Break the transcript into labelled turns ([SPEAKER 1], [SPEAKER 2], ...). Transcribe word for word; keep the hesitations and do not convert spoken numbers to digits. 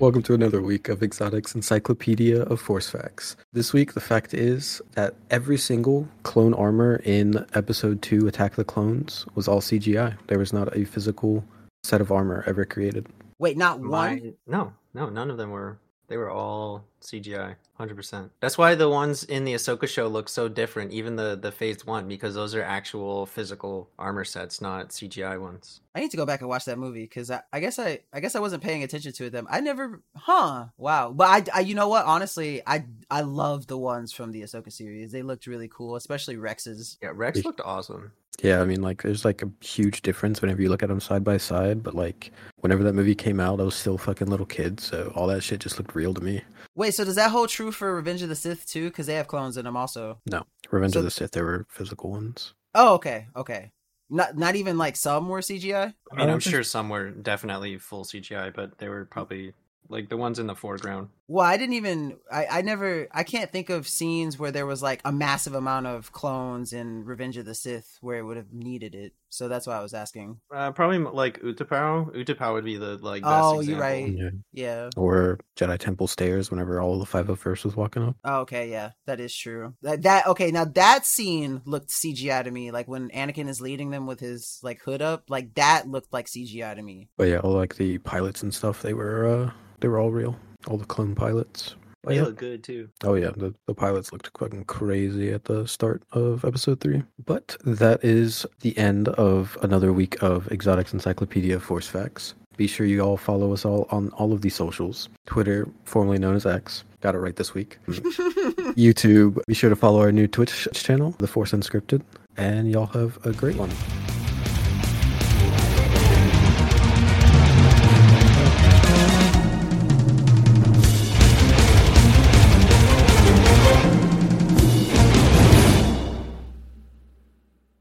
[SPEAKER 1] Welcome to another week of Exotics Encyclopedia of Force Facts. This week, the fact is that every single clone armor in Episode two, Attack of the Clones, was all C G I. There was not a physical set of armor ever created.
[SPEAKER 2] Wait, not one?
[SPEAKER 3] My, no, no, none of them were. They were all C G I, one hundred percent. That's why the ones in the Ahsoka show look so different, even the, the Phase one, because those are actual physical armor sets, not C G I ones.
[SPEAKER 2] I need to go back and watch that movie because I, I guess I I guess I wasn't paying attention to them. I never, huh? Wow. But I, I you know what? Honestly, I I love the ones from the Ahsoka series. They looked really cool, especially Rex's.
[SPEAKER 3] Yeah, Rex looked awesome.
[SPEAKER 1] Yeah, I mean, like, there's, like, a huge difference whenever you look at them side by side, but, like, whenever that movie came out, I was still fucking little kid, so all that shit just looked real to me.
[SPEAKER 2] Wait, so does that hold true for Revenge of the Sith, too? Because they have clones in them also.
[SPEAKER 1] No. Revenge
[SPEAKER 2] So-
[SPEAKER 1] of the Sith, there were physical ones.
[SPEAKER 2] Oh, okay, okay. Not not even, like, some were C G I?
[SPEAKER 3] I mean,
[SPEAKER 1] I
[SPEAKER 3] I'm
[SPEAKER 1] don't think-
[SPEAKER 3] sure some were definitely full C G I, but they were probably, like, the ones in the foreground.
[SPEAKER 2] Well, I didn't even, I, I never, I can't think of scenes where there was, like, a massive amount of clones in Revenge of the Sith where it would have needed it. So that's why I was asking.
[SPEAKER 3] Uh, probably, like, Utapau. Utapau would be the, like, best
[SPEAKER 2] Oh,
[SPEAKER 3] example.
[SPEAKER 2] you're right.
[SPEAKER 1] Yeah.
[SPEAKER 2] Yeah.
[SPEAKER 1] Or Jedi Temple stairs whenever all the five oh first was walking up.
[SPEAKER 2] Oh, okay, yeah, that is true. That, that okay, now that scene looked C G I to me. Like when Anakin is leading them with his like hood up, like that looked like C G I to me.
[SPEAKER 1] But yeah, all, like, the pilots and stuff, they were, uh, they were all real. All the clone pilots. But
[SPEAKER 3] They
[SPEAKER 1] yeah.
[SPEAKER 3] look good, too.
[SPEAKER 1] Oh yeah, the, the pilots looked fucking crazy at the start of episode three. But that is the end of another week of Exotics Encyclopedia of Force Facts. Be sure you all follow us all on all of these socials. Twitter, formerly known as X. Got it right this week. YouTube. Be sure to follow our new Twitch channel, The Force Unscripted. And y'all have a great one.